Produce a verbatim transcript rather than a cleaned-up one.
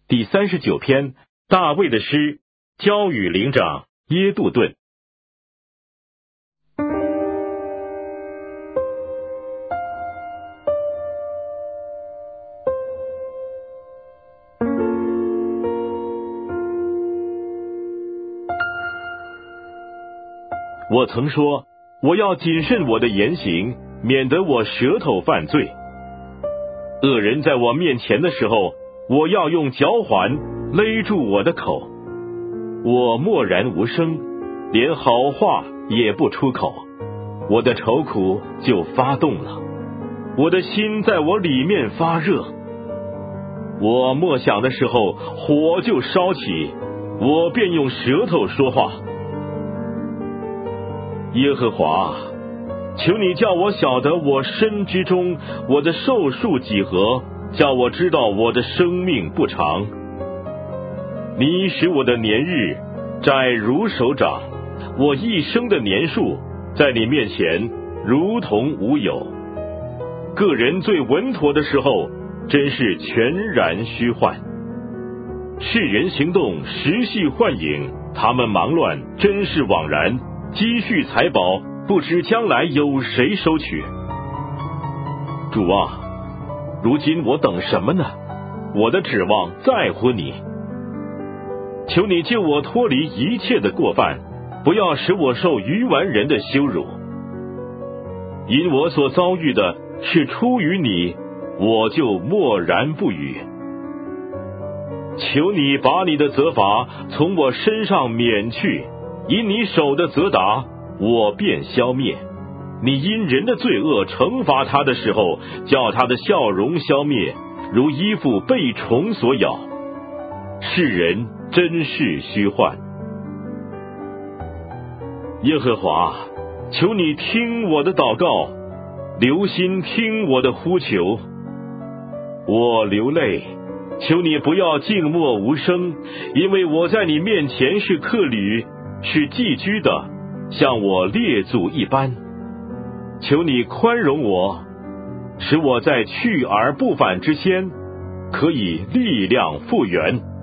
第三十九篇，大卫的诗，交与灵长耶杜顿。我曾说，我要谨慎我的言行，免得我舌头犯罪。恶人在我面前的时候，我要用嚼环勒住我的口。我默然无声，连好话也不出口，我的愁苦就发动了，我的心在我里面发热。我默想的时候，火就烧起，我便用舌头说话。耶和华，求你叫我晓得我身之中，我的寿数几何，叫我知道我的生命不长。你使我的年日窄如手掌，我一生的年数在你面前如同无有。个人最稳妥的时候，真是全然虚幻。世人行动实系幻影，他们忙乱真是枉然。积蓄财宝，不知将来有谁收取。主啊，如今我等什么呢？我的指望在乎你。求你救我脱离一切的过犯，不要使我受愚顽人的羞辱。因我所遭遇的是出于你，我就默然不语。求你把你的责罚从我身上免去，因你手的责打，我便消灭。你因人的罪恶惩罚他的时候，叫他的笑容消灭，如衣服被虫所咬。世人真是虚幻。耶和华，求你听我的祷告，留心听我的呼求。我流泪，求你不要静默无声，因为我在你面前是客旅，是寄居的，像我列祖一般。求你宽容我，使我在去而不返之间，可以力量复原。